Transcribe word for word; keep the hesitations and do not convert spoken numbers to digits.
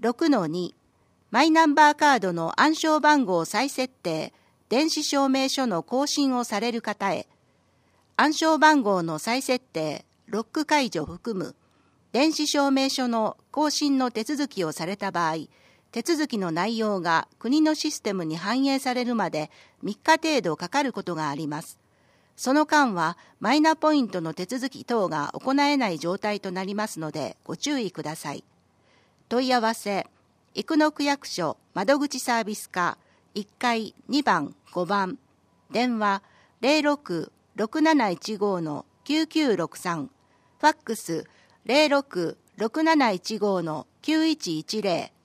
ろくのに マイナンバーカードの暗証番号再設定、電子証明書の更新をされる方へ、暗証番号の再設定、ロック解除含む電子証明書の更新の手続きをされた場合、手続きの内容が国のシステムに反映されるまでみっか程度かかることがあります。その間はマイナポイントの手続き等が行えない状態となりますのでご注意ください。問い合わせ、生野区役所窓口サービス課いっかいにばんごばん、電話 ゼロろく ろくなないちご のきゅうきゅうろくさん、ファックス ゼロろく ろくなないちご のきゅういちいちゼロ